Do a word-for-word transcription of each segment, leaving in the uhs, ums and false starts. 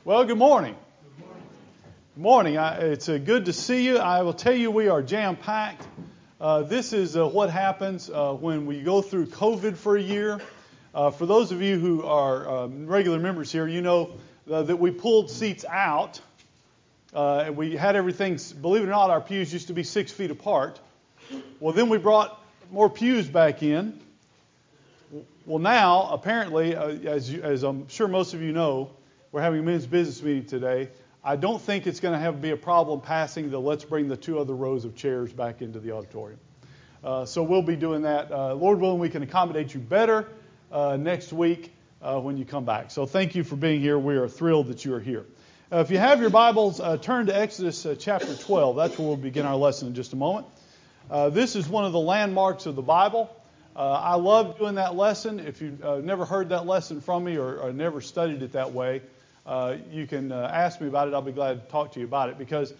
Well, good morning. Good morning. I, it's uh, good to see you. I will tell you we are jam-packed. Uh, this is uh, what happens uh, when we go through COVID for a year. Uh, for those of you who are um, regular members here, you know uh, that we pulled seats out. Uh, and we had everything, believe it or not, our pews used to be six feet apart. Well, then we brought more pews back in. Well, now, apparently, uh, as, you, as I'm sure most of you know, we're having a men's business meeting today. I don't think it's going to have to be a problem passing the let's bring the two other rows of chairs back into the auditorium. Uh, so we'll be doing that. Uh, Lord willing, we can accommodate you better uh, next week uh, when you come back. So thank you for being here. We are thrilled that you are here. Uh, if you have your Bibles, uh, turn to Exodus uh, chapter twelve. That's where we'll begin our lesson in just a moment. Uh, this is one of the landmarks of the Bible. Uh, I love doing that lesson. If you've uh, never heard that lesson from me or, or never studied it that way, uh, you can uh, ask me about it. I'll be glad to talk to you about it. Because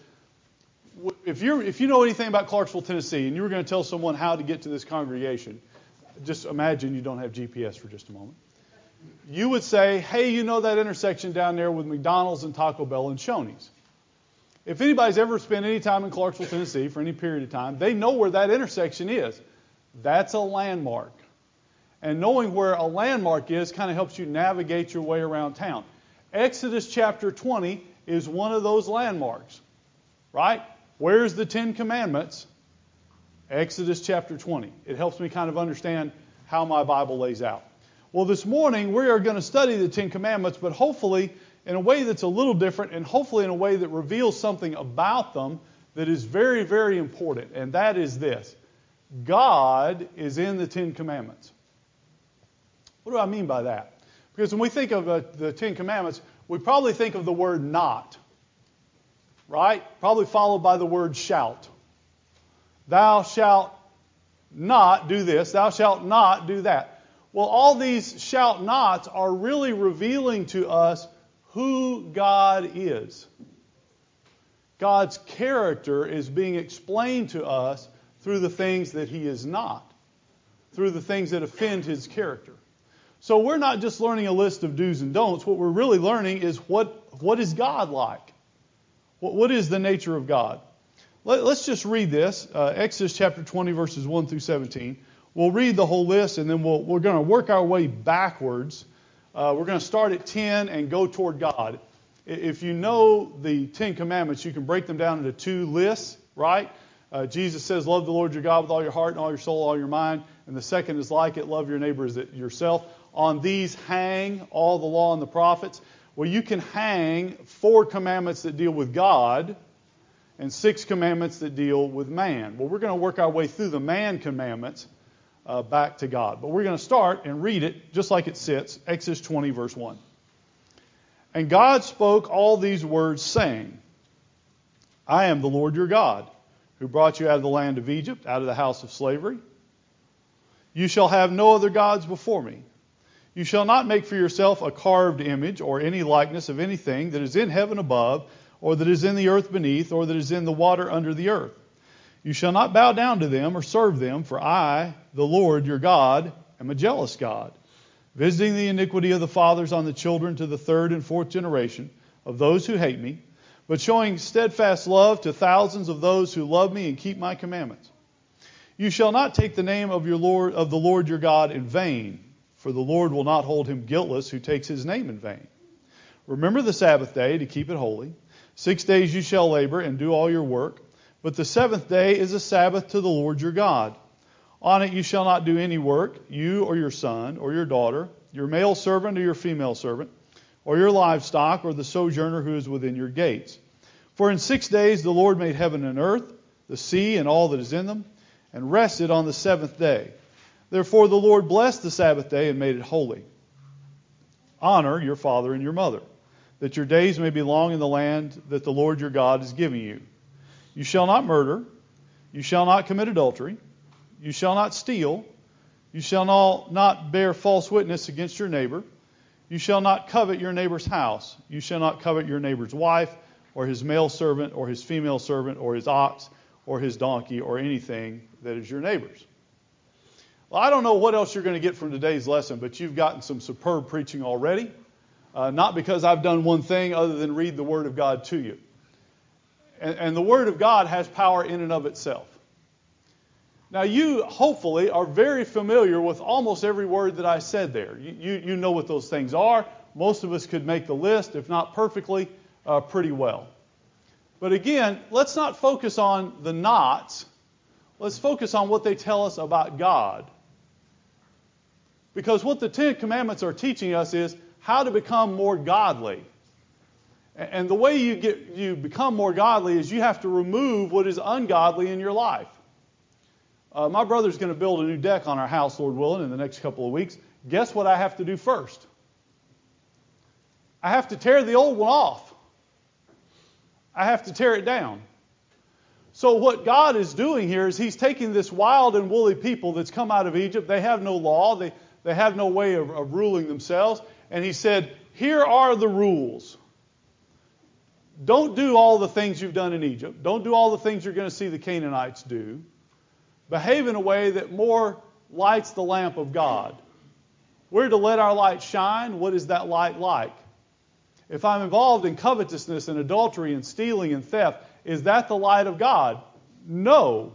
w- if you if you know anything about Clarksville, Tennessee, and you were going to tell someone how to get to this congregation, just imagine you don't have G P S for just a moment. You would say, hey, you know that intersection down there with McDonald's and Taco Bell and Shoney's. If anybody's ever spent any time in Clarksville, Tennessee for any period of time, they know where that intersection is. That's a landmark. And knowing where a landmark is kind of helps you navigate your way around town. Exodus chapter twenty is one of those landmarks, right? Where's the Ten Commandments? Exodus chapter twenty. It helps me kind of understand how my Bible lays out. Well, this morning we are going to study the Ten Commandments, but hopefully in a way that's a little different and hopefully in a way that reveals something about them that is very, very important. And that is this. God is in the Ten Commandments. What do I mean by that? Because when we think of uh, the Ten Commandments, we probably think of the word not, right? Probably followed by the word shalt. Thou shalt not do this. Thou shalt not do that. Well, all these shalt nots are really revealing to us who God is. God's character is being explained to us through the things that He is not, through the things that offend His character. So we're not just learning a list of do's and don'ts. What we're really learning is what, what is God like? What, what is the nature of God? Let, let's just read this, uh, Exodus chapter twenty, verses one through seventeen. We'll read the whole list, and then we'll, we're going to work our way backwards. Uh, we're going to start at ten and go toward God. If you know the Ten Commandments, you can break them down into two lists, right? Uh, Jesus says, love the Lord your God with all your heart and all your soul, all your mind. And the second is like it, love your neighbor as yourself. On these hang all the law and the prophets. Well, you can hang four commandments that deal with God and six commandments that deal with man. Well, we're going to work our way through the man commandments uh, back to God. But we're going to start and read it just like it sits, Exodus twenty, verse one. And God spoke all these words, saying, I am the Lord your God, who brought you out of the land of Egypt, out of the house of slavery. You shall have no other gods before me. You shall not make for yourself a carved image or any likeness of anything that is in heaven above, or that is in the earth beneath, or that is in the water under the earth. You shall not bow down to them or serve them, for I, the Lord your God, am a jealous God, visiting the iniquity of the fathers on the children to the third and fourth generation of those who hate me, but showing steadfast love to thousands of those who love me and keep my commandments. You shall not take the name of your Lord of the Lord your God in vain, for the Lord will not hold him guiltless who takes his name in vain. Remember the Sabbath day to keep it holy. Six days you shall labor and do all your work, but the seventh day is a Sabbath to the Lord your God. On it you shall not do any work, you or your son or your daughter, your male servant or your female servant, or your livestock, or the sojourner who is within your gates. For in six days the Lord made heaven and earth, the sea and all that is in them, and rested on the seventh day. Therefore the Lord blessed the Sabbath day and made it holy. Honor your father and your mother, that your days may be long in the land that the Lord your God is giving you. You shall not murder. You shall not commit adultery. You shall not steal. You shall not bear false witness against your neighbor. You shall not covet your neighbor's house. You shall not covet your neighbor's wife, or his male servant, or his female servant, or his ox, or his donkey, or anything that is your neighbor's. Well, I don't know what else you're going to get from today's lesson, but you've gotten some superb preaching already. Uh, not because I've done one thing other than read the Word of God to you. And, and the Word of God has power in and of itself. Now you, hopefully, are very familiar with almost every word that I said there. You, you, you know what those things are. Most of us could make the list, if not perfectly, uh, pretty well. But again, let's not focus on the nots. Let's focus on what they tell us about God. Because what the Ten Commandments are teaching us is how to become more godly. And the way you get you become more godly is you have to remove what is ungodly in your life. Uh, my brother's going to build a new deck on our house, Lord willing, in the next couple of weeks. Guess what I have to do first? I have to tear the old one off. I have to tear it down. So what God is doing here is He's taking this wild and woolly people that's come out of Egypt. They have no law. They, they have no way of, of ruling themselves. And He said, here are the rules. Don't do all the things you've done in Egypt. Don't do all the things you're going to see the Canaanites do. Behave in a way that more lights the lamp of God. We're to let our light shine. What is that light like? If I'm involved in covetousness and adultery and stealing and theft, is that the light of God? No.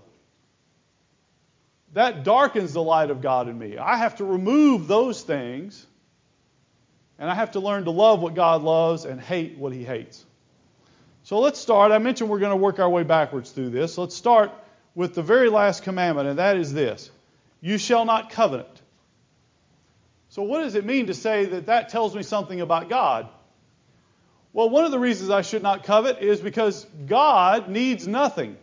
That darkens the light of God in me. I have to remove those things, and I have to learn to love what God loves and hate what He hates. So let's start. I mentioned we're going to work our way backwards through this. Let's start with the very last commandment, and that is this. You shall not covet. So what does it mean to say that that tells me something about God? Well, one of the reasons I should not covet is because God needs nothing.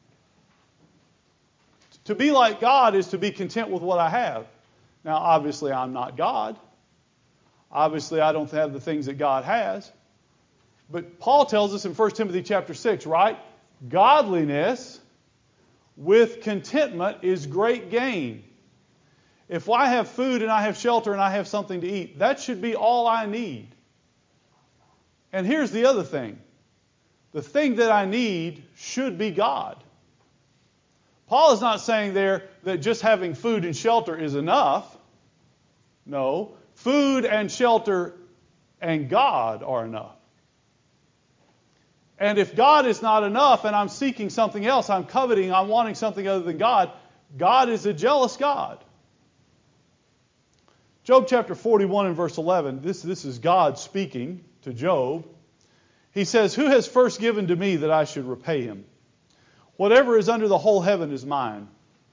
To be like God is to be content with what I have. Now, obviously, I'm not God. Obviously, I don't have the things that God has. But Paul tells us in First Timothy chapter six, right? Godliness with contentment is great gain. If I have food and I have shelter and I have something to eat, that should be all I need. And here's the other thing. The thing that I need should be God. Paul is not saying there that just having food and shelter is enough. No, food and shelter and God are enough. And if God is not enough and I'm seeking something else, I'm coveting, I'm wanting something other than God, God is a jealous God. Job chapter forty-one and verse eleven, this, this is God speaking to Job. He says, who has first given to me that I should repay him? Whatever is under the whole heaven is mine.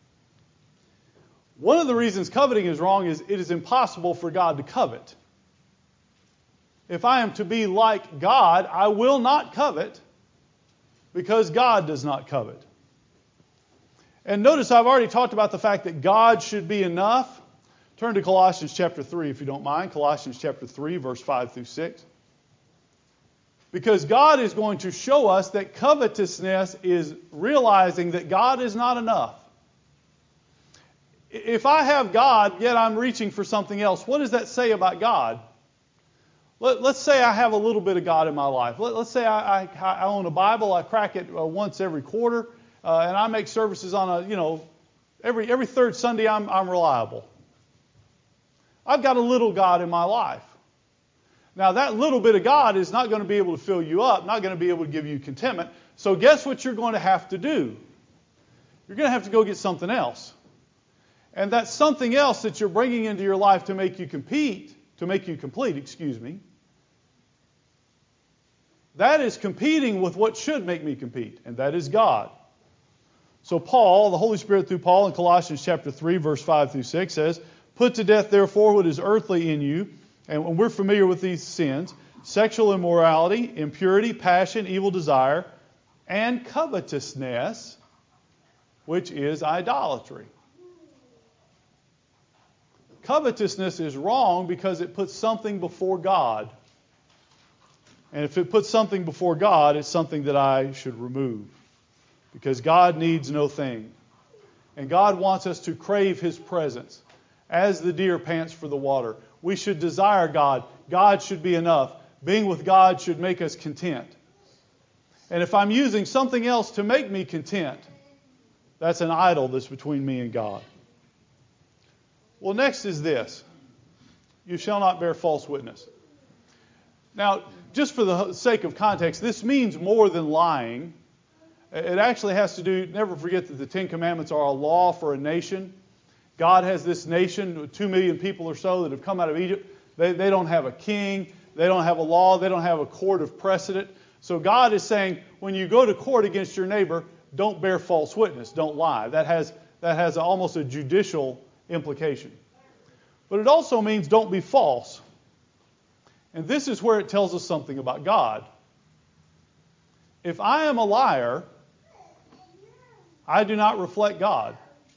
One of the reasons coveting is wrong is it is impossible for God to covet. If I am to be like God, I will not covet because God does not covet. And notice I've already talked about the fact that God should be enough. Turn to Colossians chapter three if you don't mind. Colossians chapter three, verse five through six. Because God is going to show us that covetousness is realizing that God is not enough. If I have God, yet I'm reaching for something else, what does that say about God? Let, let's say I have a little bit of God in my life. Let, let's say I, I, I own a Bible. I crack it uh, once every quarter, uh, and I make services on a, you know, every every third Sunday. I'm I'm reliable. I've got a little God in my life. Now that little bit of God is not going to be able to fill you up, not going to be able to give you contentment. So guess what you're going to have to do? You're going to have to go get something else. And that something else that you're bringing into your life to make you compete, to make you complete, excuse me, that is competing with what should make me compete, and that is God. So Paul, the Holy Spirit through Paul in Colossians chapter three, verse five through six says, put to death therefore what is earthly in you, and we're familiar with these sins, sexual immorality, impurity, passion, evil desire, and covetousness, which is idolatry. Covetousness is wrong because it puts something before God. And if it puts something before God, it's something that I should remove. Because God needs no thing. And God wants us to crave His presence. As the deer pants for the water. We should desire God. God should be enough. Being with God should make us content. And if I'm using something else to make me content, that's an idol that's between me and God. Well, next is this. You shall not bear false witness. Now, just for the sake of context, this means more than lying. It actually has to do, never forget that the Ten Commandments are a law for a nation. God has this nation, two million people or so that have come out of Egypt. They, they don't have a king. They don't have a law. They don't have a court of precedent. So God is saying, when you go to court against your neighbor, don't bear false witness. Don't lie. That has, that has almost a judicial implication. But it also means don't be false. And this is where it tells us something about God. If I am a liar, I do not reflect God.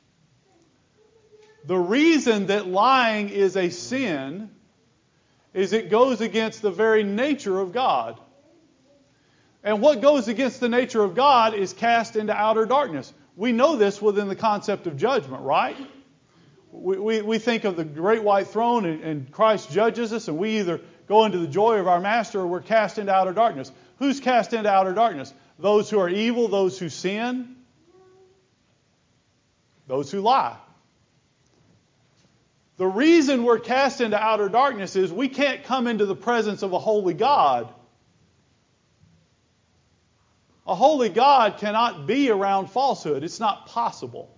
The reason that lying is a sin is it goes against the very nature of God. And what goes against the nature of God is cast into outer darkness. We know this within the concept of judgment, right? We, we, we think of the great white throne and, and Christ judges us, and we either go into the joy of our master or we're cast into outer darkness. Who's cast into outer darkness? Those who are evil, those who sin, those who lie. The reason we're cast into outer darkness is we can't come into the presence of a holy God. A holy God cannot be around falsehood. It's not possible.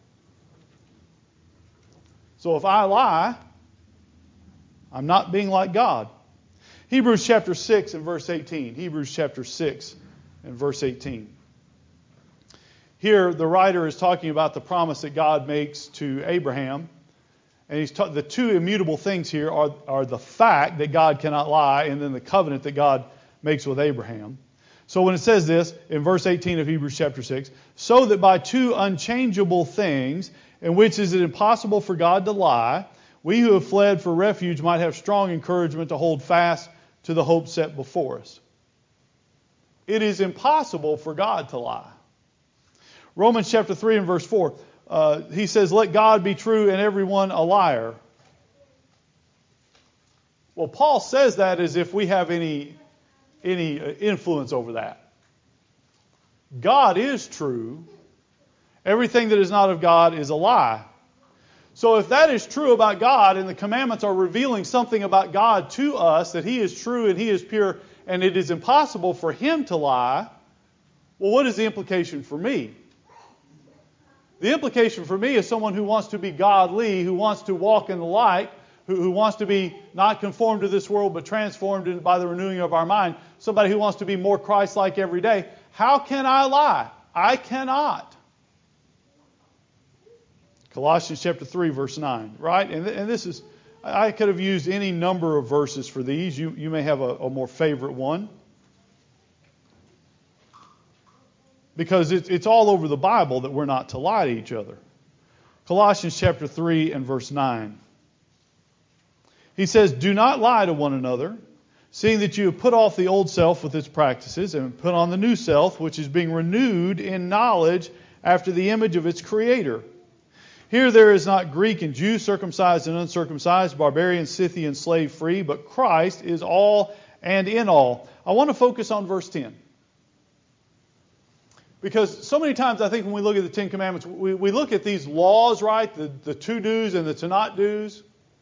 So if I lie, I'm not being like God. Hebrews chapter six and verse eighteen. Hebrews chapter six and verse eighteen. Here the writer is talking about the promise that God makes to Abraham. And he's ta- the two immutable things here are, are the fact that God cannot lie and then the covenant that God makes with Abraham. So when it says this in verse eighteen of Hebrews chapter six, so that by two unchangeable things, in which is it impossible for God to lie, we who have fled for refuge might have strong encouragement to hold fast to the hope set before us. It is impossible for God to lie. Romans chapter three and verse four, uh, he says, let God be true and everyone a liar. Well, Paul says that as if we have any, any influence over that. God is true. Everything that is not of God is a lie. So if that is true about God and the commandments are revealing something about God to us, that He is true and He is pure and it is impossible for Him to lie, well, what is the implication for me? The implication for me is someone who wants to be godly, who wants to walk in the light, who, who wants to be not conformed to this world but transformed in, by the renewing of our mind, somebody who wants to be more Christ-like every day. How can I lie? I cannot. Colossians chapter three, verse nine, right? And, and this is, I could have used any number of verses for these. You, you may have a, a more favorite one. Because it's, it's all over the Bible that we're not to lie to each other. Colossians chapter three and verse nine. He says, do not lie to one another, seeing that you have put off the old self with its practices and put on the new self, which is being renewed in knowledge after the image of its Creator. Here there is not Greek and Jew, circumcised and uncircumcised, barbarian, Scythian, slave free, but Christ is all and in all. I want to focus on verse ten. Because so many times I think when we look at the Ten Commandments, we, we look at these laws, right? The, the to-dos and the to-not-dos.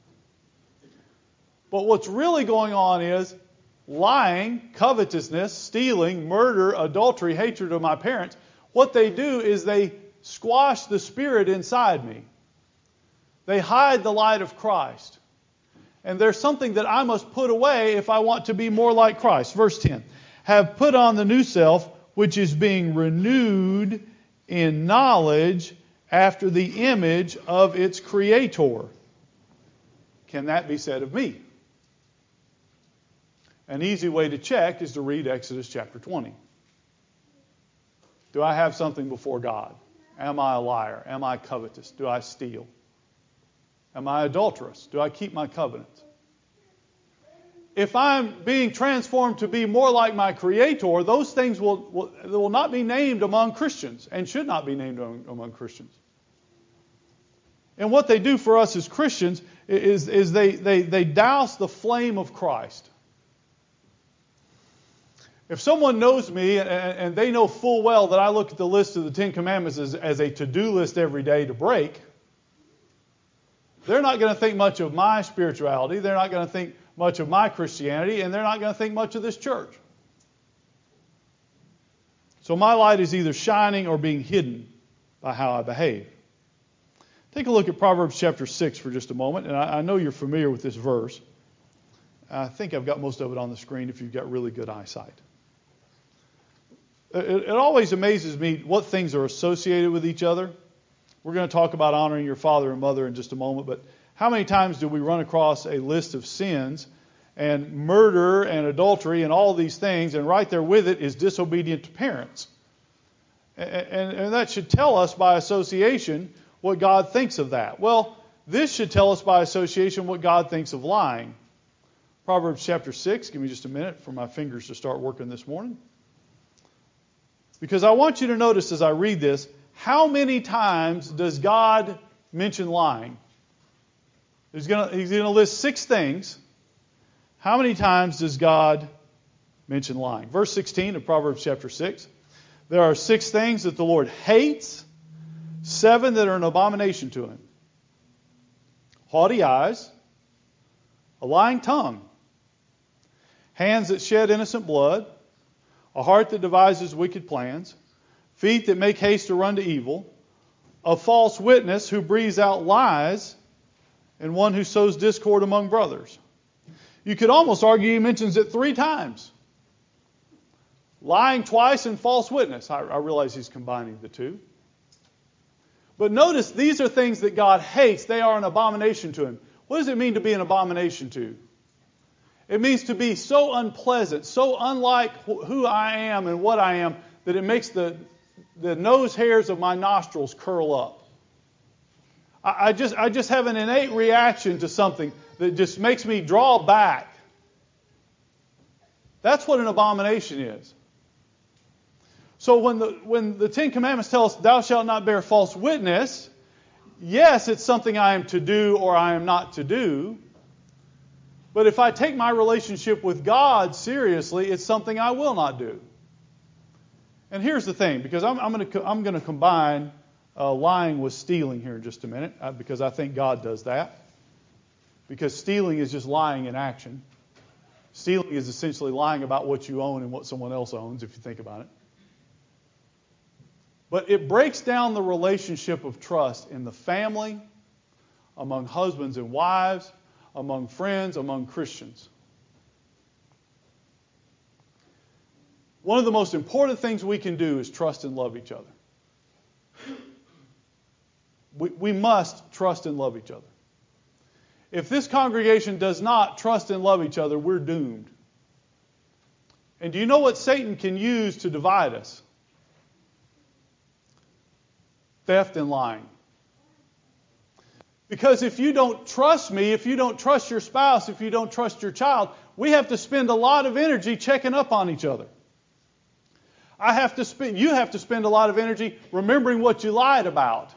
But what's really going on is lying, covetousness, stealing, murder, adultery, hatred of my parents. What they do is they squash the Spirit inside me. They hide the light of Christ. And there's something that I must put away if I want to be more like Christ. Verse ten. Have put on the new self, which is being renewed in knowledge after the image of its Creator. Can that be said of me? An easy way to check is to read Exodus chapter twenty. Do I have something before God? Am I a liar? Am I covetous? Do I steal? Am I adulterous? Do I keep my covenants? If I'm being transformed to be more like my Creator, those things will, will, will not be named among Christians and should not be named among, among Christians. And what they do for us as Christians is, is they, they, they douse the flame of Christ. If someone knows me and, and they know full well that I look at the list of the Ten Commandments as, as a to-do list every day to break, they're not going to think much of my spirituality. They're not going to think much of my Christianity, and they're not going to think much of this church. So my light is either shining or being hidden by how I behave. Take a look at Proverbs chapter six for just a moment, and I, I know you're familiar with this verse. I think I've got most of it on the screen if you've got really good eyesight. It, it always amazes me what things are associated with each other. We're going to talk about honoring your father and mother in just a moment, but how many times do we run across a list of sins and murder and adultery and all these things, and right there with it is disobedient to parents? And, and, and that should tell us by association what God thinks of that. Well, this should tell us by association what God thinks of lying. Proverbs chapter six, give me just a minute for my fingers to start working this morning. Because I want you to notice as I read this, how many times does God mention lying? He's going to, he's going to list six things. How many times does God mention lying? Verse sixteen of Proverbs chapter six. There are six things that the Lord hates, seven that are an abomination to Him. Haughty eyes, a lying tongue, hands that shed innocent blood, a heart that devises wicked plans, feet that make haste to run to evil, a false witness who breathes out lies, and one who sows discord among brothers. You could almost argue he mentions it three times. Lying twice and false witness. I, I realize he's combining the two. But notice these are things that God hates. They are an abomination to Him. What does it mean to be an abomination to? It means to be so unpleasant, so unlike who I am and what I am, that it makes the, the nose hairs of my nostrils curl up. I, I just I just have an innate reaction to something that just makes me draw back. That's what an abomination is. So when the when the Ten Commandments tell us, thou shalt not bear false witness, yes, it's something I am to do or I am not to do. But if I take my relationship with God seriously, it's something I will not do. And here's the thing, because I'm, I'm going to I'm going to combine uh, lying with stealing here in just a minute, uh, because I think God does that. Because stealing is just lying in action. Stealing is essentially lying about what you own and what someone else owns, if you think about it. But it breaks down the relationship of trust in the family, among husbands and wives, among friends, among Christians. One of the most important things we can do is trust and love each other. We, we must trust and love each other. If this congregation does not trust and love each other, we're doomed. And do you know what Satan can use to divide us? Theft and lying. Because if you don't trust me, if you don't trust your spouse, if you don't trust your child, we have to spend a lot of energy checking up on each other. I have to spend, you have to spend a lot of energy remembering what you lied about.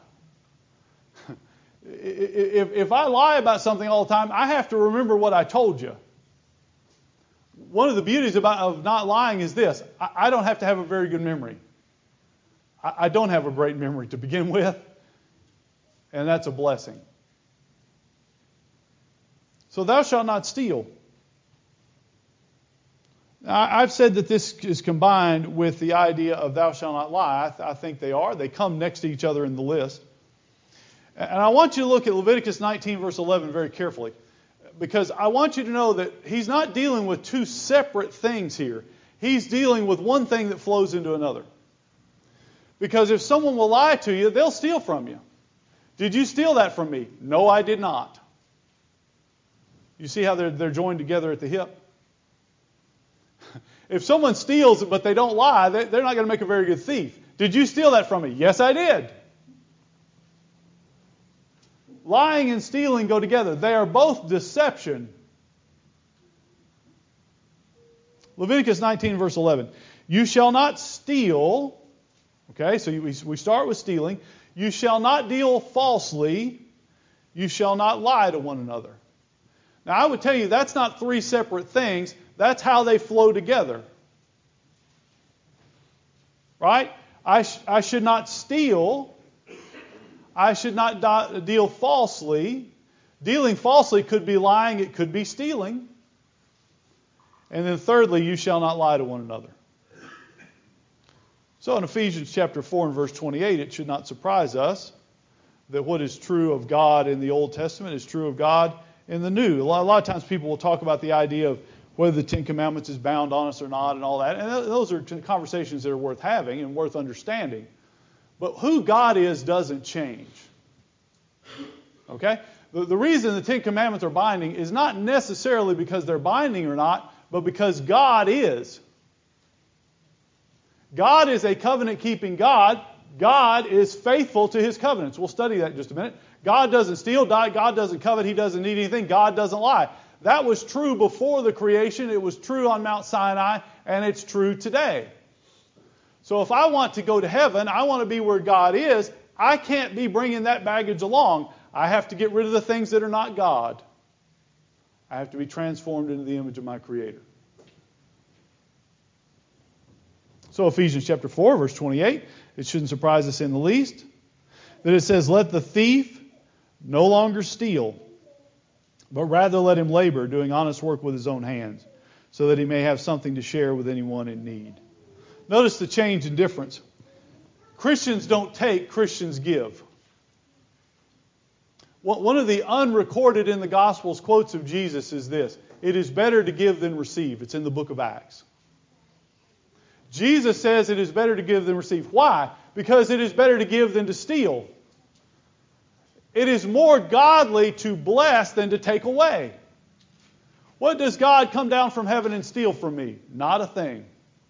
if, if I lie about something all the time, I have to remember what I told you. One of the beauties about of not lying is this: I, I don't have to have a very good memory. I, I don't have a great memory to begin with, and that's a blessing. So thou shalt not steal. I've said that this is combined with the idea of thou shalt not lie. I, th- I think they are. They come next to each other in the list. And I want you to look at Leviticus nineteen, verse eleven very carefully, because I want you to know that he's not dealing with two separate things here. He's dealing with one thing that flows into another. Because if someone will lie to you, they'll steal from you. Did you steal that from me? No, I did not. You see how they're, they're joined together at the hip? If someone steals but they don't lie, they, they're not going to make a very good thief. Did you steal that from me? Yes, I did. Lying and stealing go together. They are both deception. Leviticus nineteen, verse eleven. You shall not steal. Okay, so we, we start with stealing. You shall not deal falsely. You shall not lie to one another. Now, I would tell you that's not three separate things. That's how they flow together. Right? I, sh- I should not steal. I should not do- deal falsely. Dealing falsely could be lying. It could be stealing. And then thirdly, you shall not lie to one another. So in Ephesians chapter four and verse twenty-eight, it should not surprise us that what is true of God in the Old Testament is true of God in the New. A lot, a lot of times people will talk about the idea of whether the Ten Commandments is bound on us or not and all that. And those are conversations that are worth having and worth understanding. But who God is doesn't change. Okay? The, the reason the Ten Commandments are binding is not necessarily because they're binding or not, but because God is. God is a covenant-keeping God. God is faithful to His covenants. We'll study that in just a minute. God doesn't steal. God doesn't covet. He doesn't need anything. God doesn't lie. That was true before the creation. It was true on Mount Sinai, and it's true today. So if I want to go to heaven, I want to be where God is, I can't be bringing that baggage along. I have to get rid of the things that are not God. I have to be transformed into the image of my Creator. So Ephesians chapter four, verse twenty-eight, it shouldn't surprise us in the least that it says, "Let the thief no longer steal, but rather let him labor, doing honest work with his own hands, so that he may have something to share with anyone in need." Notice the change in difference. Christians don't take, Christians give. One of the unrecorded in the Gospels quotes of Jesus is this: "It is better to give than receive." It's in the book of Acts. Jesus says it is better to give than receive. Why? Because it is better to give than to steal. It is more godly to bless than to take away. What does God come down from heaven and steal from me? Not a thing.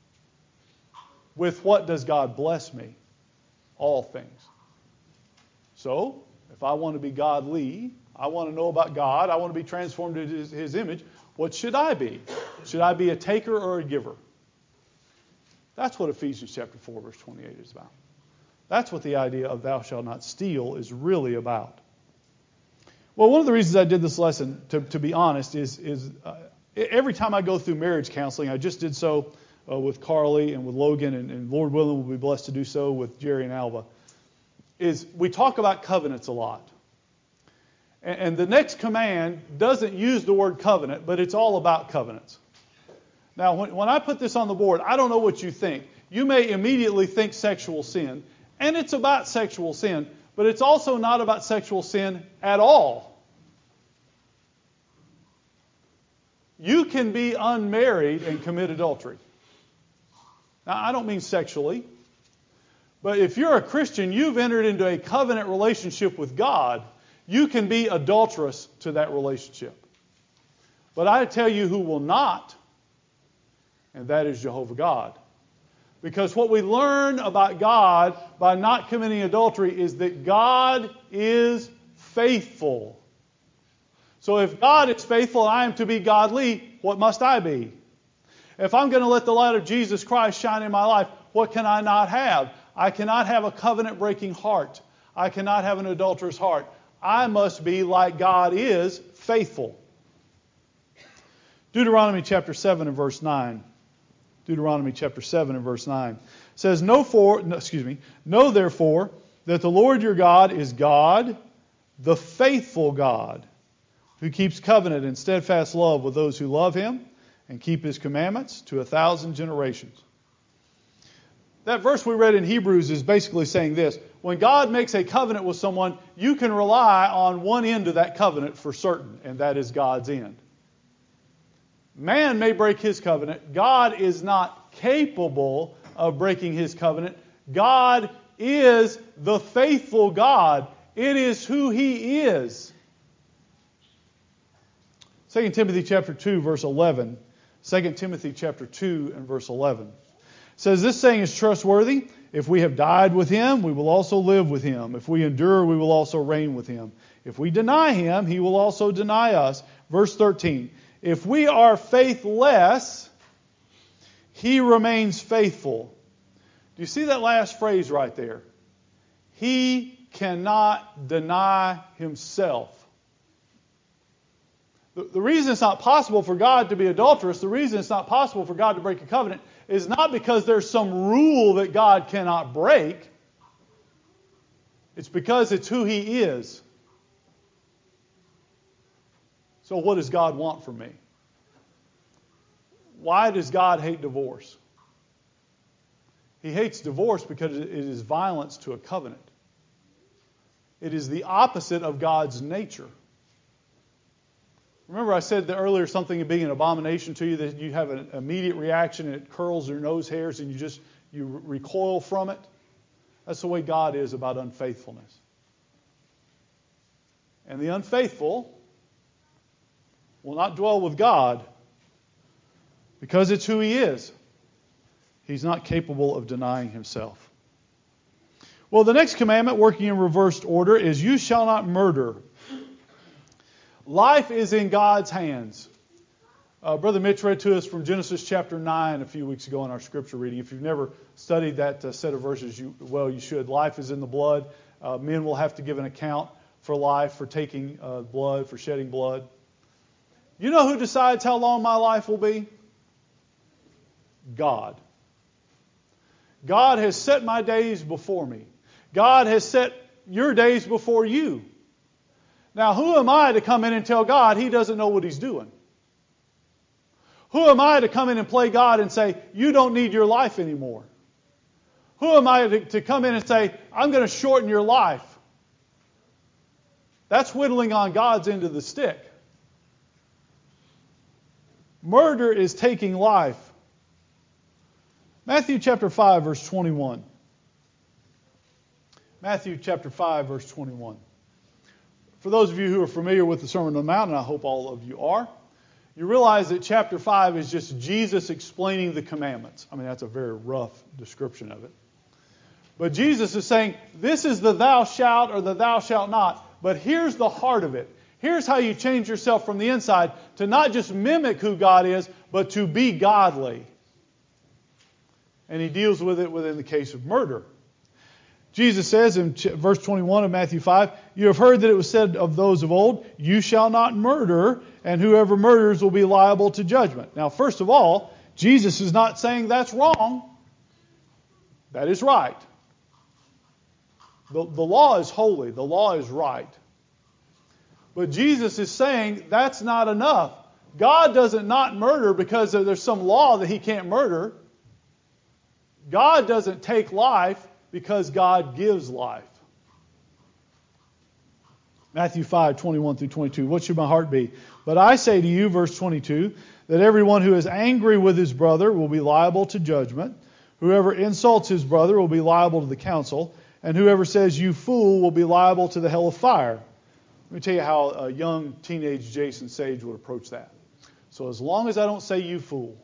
With what does God bless me? All things. So, if I want to be godly, I want to know about God, I want to be transformed into His, His image, what should I be? Should I be a taker or a giver? That's what Ephesians chapter four, verse twenty-eight is about. That's what the idea of thou shalt not steal is really about. Well, one of the reasons I did this lesson, to, to be honest, is, is uh, every time I go through marriage counseling, I just did so uh, with Carly and with Logan, and, and Lord willing, we'll be blessed to do so with Jerry and Alva, is we talk about covenants a lot. And, and the next command doesn't use the word covenant, but it's all about covenants. Now, when, when I put this on the board, I don't know what you think. You may immediately think sexual sin, and it's about sexual sin, but it's also not about sexual sin at all. You can be unmarried and commit adultery. Now, I don't mean sexually, but if you're a Christian, you've entered into a covenant relationship with God, you can be adulterous to that relationship. But I tell you who will not, and that is Jehovah God. Because what we learn about God by not committing adultery is that God is faithful. So if God is faithful and I am to be godly, what must I be? If I'm going to let the light of Jesus Christ shine in my life, what can I not have? I cannot have a covenant-breaking heart. I cannot have an adulterous heart. I must be like God is, faithful. Deuteronomy chapter seven and verse nine. Deuteronomy chapter seven and verse nine says, "Know for, no, excuse me, know therefore that the Lord your God is God, the faithful God, who keeps covenant and steadfast love with those who love Him and keep His commandments to a thousand generations." That verse we read in Hebrews is basically saying this: when God makes a covenant with someone, you can rely on one end of that covenant for certain, and that is God's end. Man may break His covenant. God is not capable of breaking His covenant. God is the faithful God. It is who He is. Second Timothy chapter two, verse eleven. Second Timothy chapter two and verse eleven. Says, "This saying is trustworthy. If we have died with Him, we will also live with Him. If we endure, we will also reign with Him. If we deny Him, He will also deny us." Verse thirteen. "If we are faithless, He remains faithful." Do you see that last phrase right there? He cannot deny Himself. The, the reason it's not possible for God to be adulterous, the reason it's not possible for God to break a covenant, is not because there's some rule that God cannot break. It's because it's who He is. So what does God want from me? Why does God hate divorce? He hates divorce because it is violence to a covenant. It is the opposite of God's nature. Remember I said that earlier something being an abomination to you, that you have an immediate reaction and it curls your nose hairs and you just you recoil from it? That's the way God is about unfaithfulness. And the unfaithful will not dwell with God because it's who He is. He's not capable of denying Himself. Well, the next commandment, working in reversed order, is you shall not murder. Life is in God's hands. Uh, Brother Mitch read to us from Genesis chapter nine a few weeks ago in our scripture reading. If you've never studied that uh, set of verses, you, well, you should. Life is in the blood. Uh, men will have to give an account for life, for taking uh, blood, for shedding blood. You know who decides how long my life will be? God. God has set my days before me. God has set your days before you. Now, who am I to come in and tell God He doesn't know what He's doing? Who am I to come in and play God and say, you don't need your life anymore? Who am I to, to come in and say, I'm going to shorten your life? That's whittling on God's end of the stick. Murder is taking life. Matthew chapter five, verse twenty-one. Matthew chapter five, verse twenty-one. For those of you who are familiar with the Sermon on the Mount, and I hope all of you are, you realize that chapter five is just Jesus explaining the commandments. I mean, that's a very rough description of it. But Jesus is saying, this is the thou shalt or the thou shalt not. But here's the heart of it. Here's how you change yourself from the inside to not just mimic who God is, but to be godly. And He deals with it within the case of murder. Jesus says in verse twenty-one of Matthew five, you have heard that it was said of those of old, you shall not murder, and whoever murders will be liable to judgment. Now, first of all, Jesus is not saying that's wrong. That is right. The, the law is holy. The law is right. But Jesus is saying that's not enough. God doesn't not murder because there's some law that He can't murder. God doesn't take life because God gives life. Matthew five, twenty-one through twenty-two. What should my heart be? But I say to you, verse twenty-two, that everyone who is angry with his brother will be liable to judgment. Whoever insults his brother will be liable to the council. And whoever says, you fool, will be liable to the hell of fire. Let me tell you how a young teenage Jason Sage would approach that. So as long as I don't say you fool.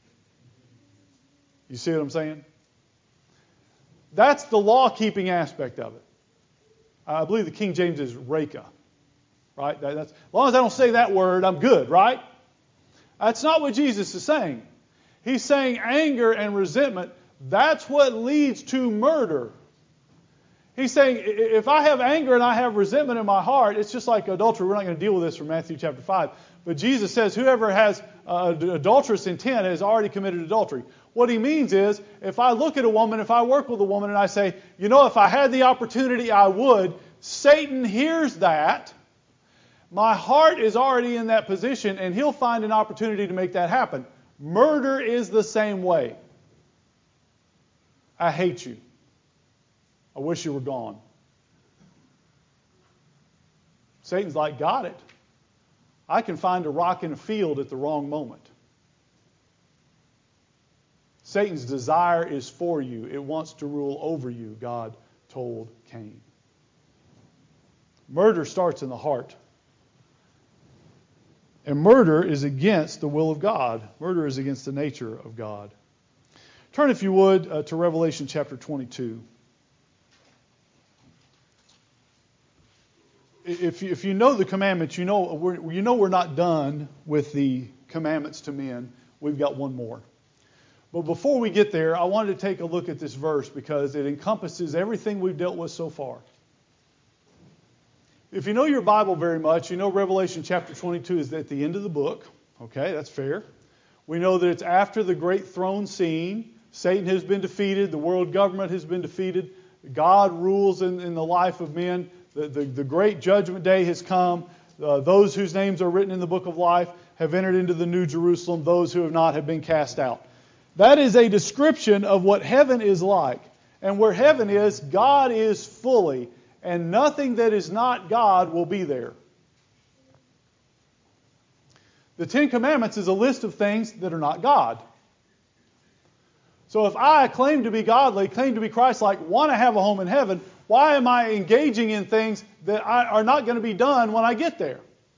You see what I'm saying? That's the law-keeping aspect of it. I believe the King James is reka. Right? That, that's, as long as I don't say that word, I'm good, right? That's not what Jesus is saying. He's saying anger and resentment, that's what leads to murder. He's saying if I have anger and I have resentment in my heart, it's just like adultery. We're not going to deal with this from Matthew chapter five. But Jesus says whoever has uh, adulterous intent has already committed adultery. What he means is, if I look at a woman, if I work with a woman and I say, you know, if I had the opportunity, I would, Satan hears that. My heart is already in that position, and he'll find an opportunity to make that happen. Murder is the same way. I hate you. I wish you were gone. Satan's like, got it. I can find a rock in a field at the wrong moment. Satan's desire is for you. It wants to rule over you, God told Cain. Murder starts in the heart. And murder is against the will of God. Murder is against the nature of God. Turn, if you would, uh, to Revelation chapter twenty-two. If you, if you know the commandments, you know we're, you know we're not done with the commandments to men. We've got one more. But before we get there, I wanted to take a look at this verse because it encompasses everything we've dealt with so far. If you know your Bible very much, you know Revelation chapter twenty-two is at the end of the book. Okay, that's fair. We know that it's after the great throne scene. Satan has been defeated. The world government has been defeated. God rules in, in the life of men. The, the, the great judgment day has come. Uh, those whose names are written in the book of life have entered into the New Jerusalem. Those who have not have been cast out. That is a description of what heaven is like. And where heaven is, God is fully. And nothing that is not God will be there. The Ten Commandments is a list of things that are not God. So if I claim to be godly, claim to be Christ-like, want to have a home in heaven, why am I engaging in things that are not going to be done when I get there?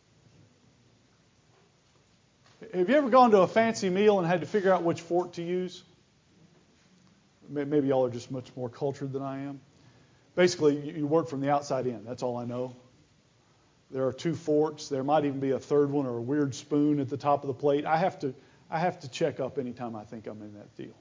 Have you ever gone to a fancy meal and had to figure out which fork to use? Maybe y'all are just much more cultured than I am. Basically, you work from the outside in. That's all I know. There are two forks. There might even be a third one or a weird spoon at the top of the plate. I have to, I have to check up anytime I think I'm in that deal.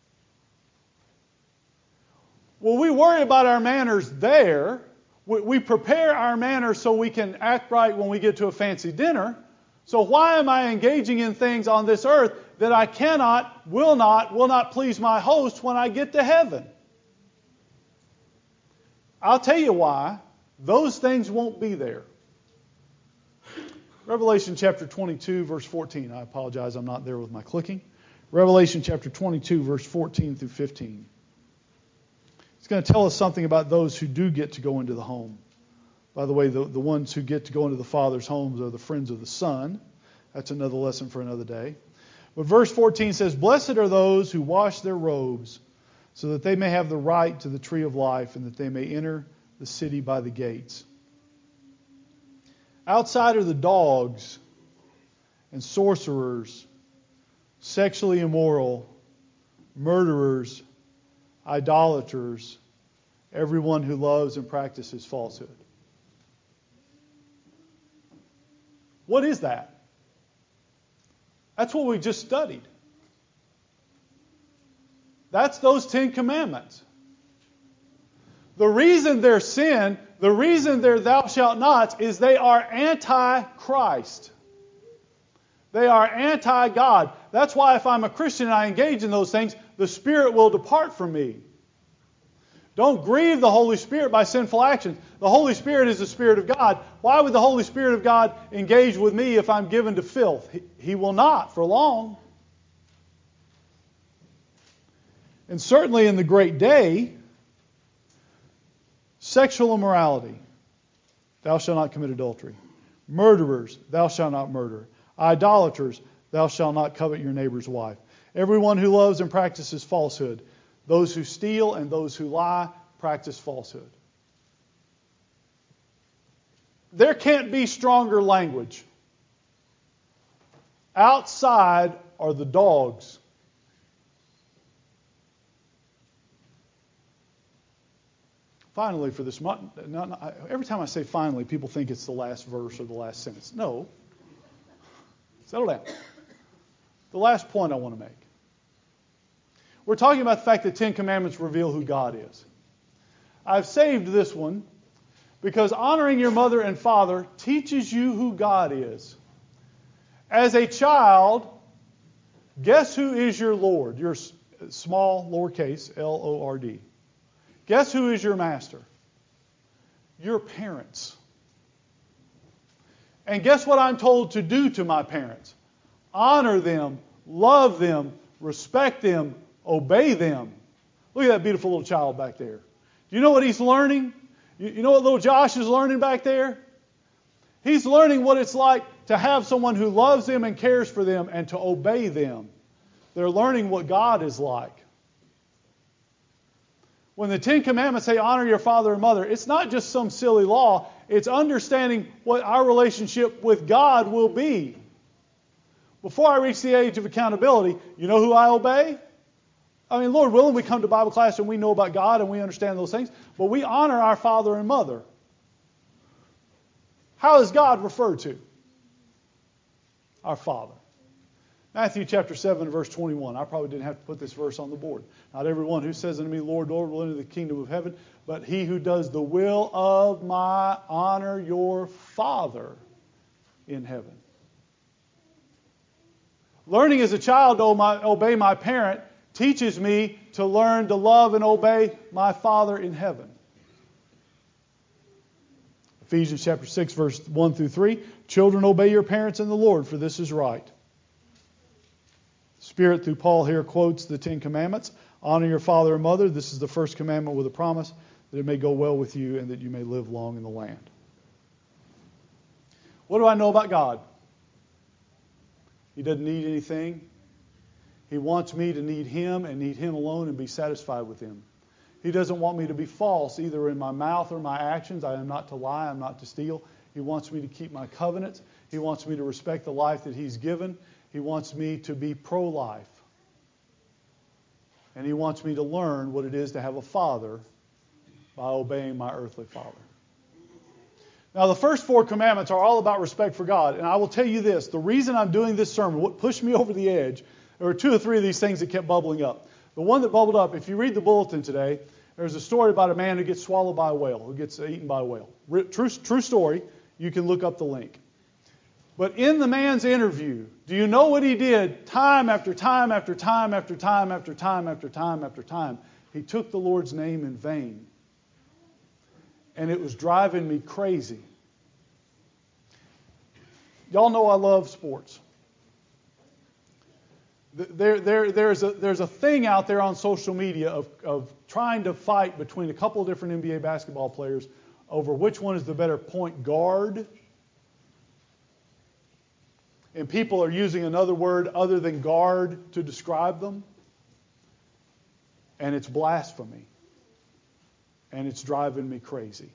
Well, we worry about our manners there. We, we prepare our manners so we can act right when we get to a fancy dinner. So why am I engaging in things on this earth that I cannot, will not, will not please my host when I get to heaven? I'll tell you why. Those things won't be there. Revelation chapter twenty-two, verse fourteen. I apologize, I'm not there with my clicking. Revelation chapter twenty-two, verse fourteen through fifteen. It's going to tell us something about those who do get to go into the home. By the way, the, the ones who get to go into the Father's homes are the friends of the Son. That's another lesson for another day. But verse fourteen says, "Blessed are those who wash their robes, so that they may have the right to the tree of life, and that they may enter the city by the gates. Outside are the dogs and sorcerers, sexually immoral, murderers, idolaters, everyone who loves and practices falsehood." What is that? That's what we just studied. That's those Ten Commandments. The reason they're sin, the reason they're thou shalt nots, is they are anti-Christ. They are anti-God. That's why if I'm a Christian and I engage in those things, the Spirit will depart from me. Don't grieve the Holy Spirit by sinful actions. The Holy Spirit is the Spirit of God. Why would the Holy Spirit of God engage with me if I'm given to filth? He, he will not for long. And certainly in the great day, sexual immorality, thou shalt not commit adultery. Murderers, thou shalt not murder. Idolaters, thou shalt not covet your neighbor's wife. Everyone who loves and practices falsehood. Those who steal and those who lie practice falsehood. There can't be stronger language. Outside are the dogs. Finally, for this month, every time I say finally, people think it's the last verse or the last sentence. No. Settle down. The last point I want to make. We're talking about the fact that Ten Commandments reveal who God is. I've saved this one because honoring your mother and father teaches you who God is. As a child, guess who is your Lord? Your small, lowercase, L O R D. Guess who is your master? Your parents. And guess what I'm told to do to my parents? Honor them, love them, respect them, obey them. Look at that beautiful little child back there. Do you know what he's learning? You, you know what little Josh is learning back there? He's learning what it's like to have someone who loves them and cares for them and to obey them. They're learning what God is like. When the Ten Commandments say honor your father and mother, it's not just some silly law. It's understanding what our relationship with God will be. Before I reach the age of accountability, you know who I obey? I mean, Lord willing, we come to Bible class and we know about God and we understand those things, but we honor our father and mother. How is God referred to? Our Father. Matthew chapter seven, verse twenty-one. I probably didn't have to put this verse on the board. Not everyone who says unto me, Lord, Lord, will enter the kingdom of heaven, but he who does the will of my honor your Father in heaven. Learning as a child to obey my parent teaches me to learn to love and obey my Father in heaven. Ephesians chapter six, verse one through three. Children, obey your parents in the Lord, for this is right. Spirit, through Paul here, quotes the Ten Commandments. Honor your father and mother. This is the first commandment with a promise that it may go well with you and that you may live long in the land. What do I know about God? He doesn't need anything. He wants me to need Him and need Him alone and be satisfied with Him. He doesn't want me to be false either in my mouth or my actions. I am not to lie. I'm not to steal. He wants me to keep my covenants. He wants me to respect the life that He's given. He wants me to be pro-life. And He wants me to learn what it is to have a father by obeying my earthly father. Now, the first four commandments are all about respect for God. And I will tell you this, the reason I'm doing this sermon, what pushed me over the edge, there were two or three of these things that kept bubbling up. The one that bubbled up, if you read the bulletin today, there's a story about a man who gets swallowed by a whale, who gets eaten by a whale. True, true story. You can look up the link. But in the man's interview, do you know what he did time after time after time after time after time after time after time? He took the Lord's name in vain. And it was driving me crazy. Y'all know I love sports. There, there, there's, a, there's a thing out there on social media of, of trying to fight between a couple of different N B A basketball players over which one is the better point guard. And people are using another word other than guard to describe them. And it's blasphemy. And it's driving me crazy.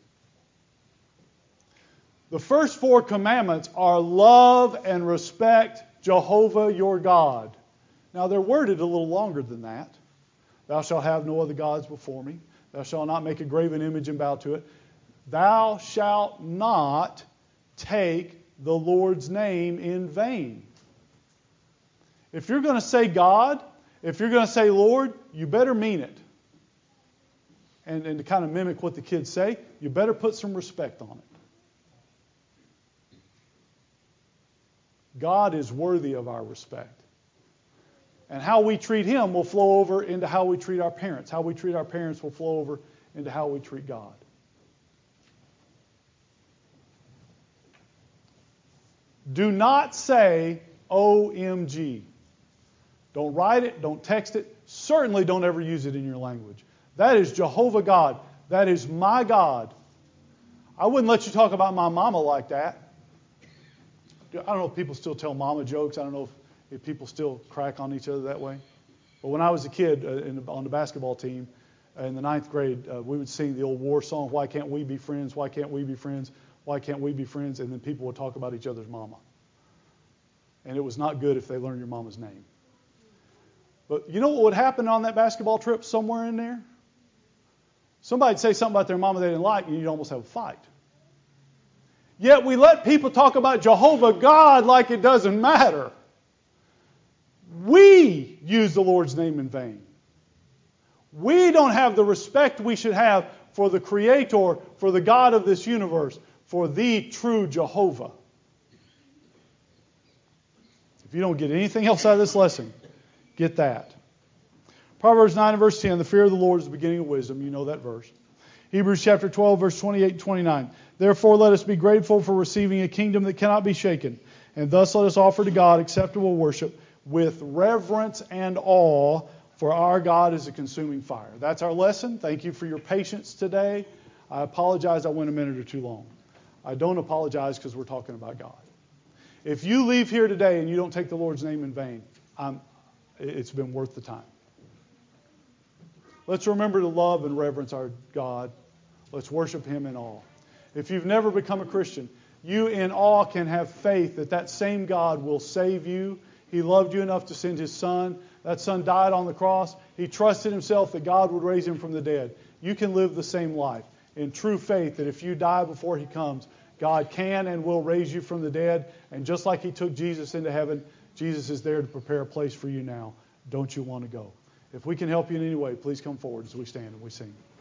The first four commandments are love and respect Jehovah your God. Now they're worded a little longer than that. Thou shalt have no other gods before me. Thou shalt not make a graven image and bow to it. Thou shalt not take the Lord's name in vain. If you're going to say God, if you're going to say Lord, you better mean it. And, and to kind of mimic what the kids say, you better put some respect on it. God is worthy of our respect. And how we treat Him will flow over into how we treat our parents. How we treat our parents will flow over into how we treat God. Do not say O M G. Don't write it. Don't text it. Certainly don't ever use it in your language. That is Jehovah God. That is my God. I wouldn't let you talk about my mama like that. I don't know if people still tell mama jokes. I don't know if, if people still crack on each other that way. But when I was a kid uh, in the, on the basketball team uh, in the ninth grade, uh, we would sing the old war song, Why Can't We Be Friends? Why Can't We Be Friends? Why can't we be friends? And then people would talk about each other's mama. And it was not good if they learned your mama's name. But you know what would happen on that basketball trip somewhere in there? Somebody'd say something about their mama they didn't like, and you'd almost have a fight. Yet we let people talk about Jehovah God like it doesn't matter. We use the Lord's name in vain. We don't have the respect we should have for the Creator, for the God of this universe, for the true Jehovah. If you don't get anything else out of this lesson, get that. Proverbs nine and verse ten, the fear of the Lord is the beginning of wisdom. You know that verse. Hebrews chapter twelve, verse twenty-eight and twenty-nine. Therefore let us be grateful for receiving a kingdom that cannot be shaken. And thus let us offer to God acceptable worship with reverence and awe, for our God is a consuming fire. That's our lesson. Thank you for your patience today. I apologize I went a minute or too long. I don't apologize because we're talking about God. If you leave here today and you don't take the Lord's name in vain, I'm, it's been worth the time. Let's remember to love and reverence our God. Let's worship Him in awe. If you've never become a Christian, you in awe can have faith that that same God will save you. He loved you enough to send His Son. That Son died on the cross. He trusted Himself that God would raise Him from the dead. You can live the same life in true faith that if you die before He comes, God can and will raise you from the dead. And just like He took Jesus into heaven, Jesus is there to prepare a place for you now. Don't you want to go? If we can help you in any way, please come forward as we stand and we sing.